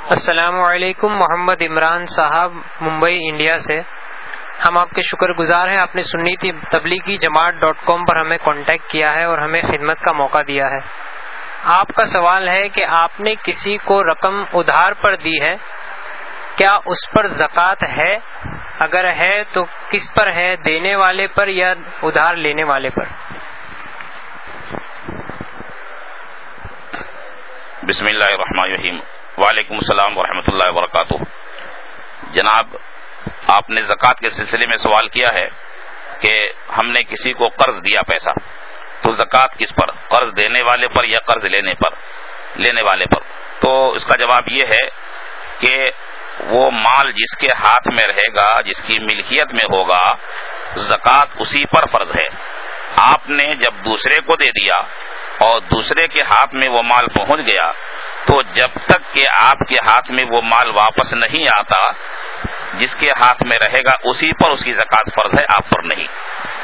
السلام علیکم، محمد عمران صاحب ممبئی انڈیا سے۔ ہم آپ کے شکر گزار ہیں، آپ نے سنی تبلیغی جماعت.com پر ہمیں کانٹیکٹ کیا ہے اور ہمیں خدمت کا موقع دیا ہے۔ آپ کا سوال ہے کہ آپ نے کسی کو رقم ادھار پر دی ہے، کیا اس پر زکوٰۃ ہے؟ اگر ہے تو کس پر ہے، دینے والے پر یا ادھار لینے والے پر؟ بسم اللہ الرحمن الرحیم۔ وعلیکم السلام ورحمۃ اللہ وبرکاتہ۔ جناب، آپ نے زکوٰۃ کے سلسلے میں سوال کیا ہے کہ ہم نے کسی کو قرض دیا پیسہ، تو زکوٰۃ کس پر، قرض دینے والے پر یا قرض لینے والے پر؟ تو اس کا جواب یہ ہے کہ وہ مال جس کے ہاتھ میں رہے گا، جس کی ملکیت میں ہوگا، زکوٰۃ اسی پر فرض ہے۔ آپ نے جب دوسرے کو دے دیا اور دوسرے کے ہاتھ میں وہ مال پہنچ گیا، تو جب تک کہ آپ کے ہاتھ میں وہ مال واپس نہیں آتا، جس کے ہاتھ میں رہے گا اسی پر اس کی زکوٰۃ فرض ہے، آپ پر نہیں۔